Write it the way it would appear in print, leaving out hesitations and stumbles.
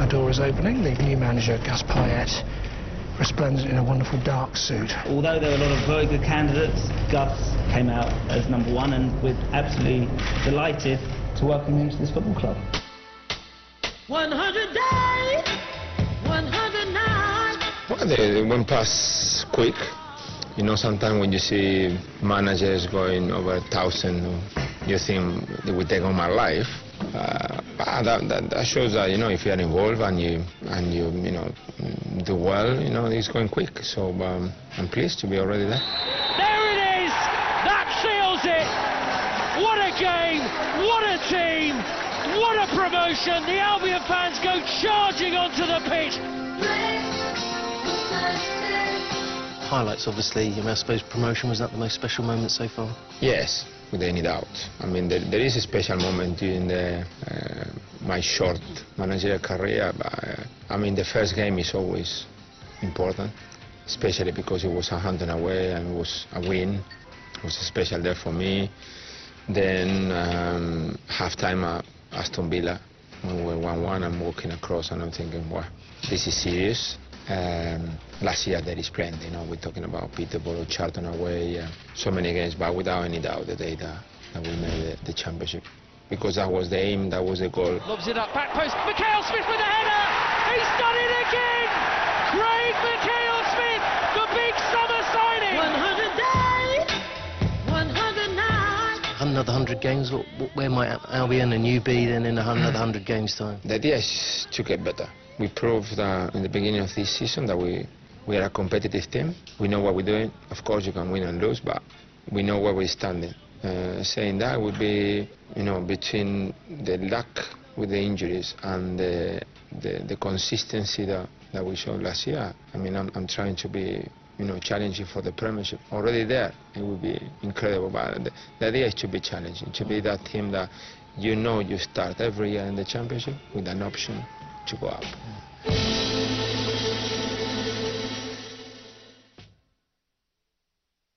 door is opening. The new manager, Gus Poyet, resplendent in a wonderful dark suit. Although there were a lot of very good candidates, Gus came out as #1, and we're absolutely delighted to welcome him to this football club. 100 days, 100 nights. Well, they went past quick. You know, sometimes when you see managers going over 1,000, you think they will take on my life. That shows that, you know, if you are involved and you do well, you know, it's going quick. So I'm pleased to be already there. There it is. That seals it. What a game. What a team. What a promotion. The Albion fans go charging onto the pitch. Highlights, obviously. I suppose promotion, was that the most special moment so far? Yes, without any doubt. I mean, there is a special moment during my short managerial career. But, I mean, the first game is always important, especially because it was Southampton away and it was a win. It was a special day for me. Then half-time at Aston Villa, when we were 1-1, I'm walking across and I'm thinking, wow, this is serious. Last year there is plenty, you know, we're talking about Peterborough, Charlton away, so many games, but without any doubt the day that we made the championship. Because that was the aim, that was the goal. Lobs it up, back post, Mikhail Smith with a header! He's done it again! Craig Mikhail Smith, the big summer signing! 100 days, 100 nights. Another 100 games, where might Albion and you be then in another 100 games time? The idea is to get better. We proved in the beginning of this season that we are a competitive team. We know what we're doing. Of course, you can win and lose, but we know where we're standing. Saying that would be, you know, between the luck with the injuries and the consistency that we showed last year. I mean, I'm trying to be, you know, challenging for the Premiership. Already there, it would be incredible. But the idea is to be challenging, to be that team that you know you start every year in the Championship with an option to go up.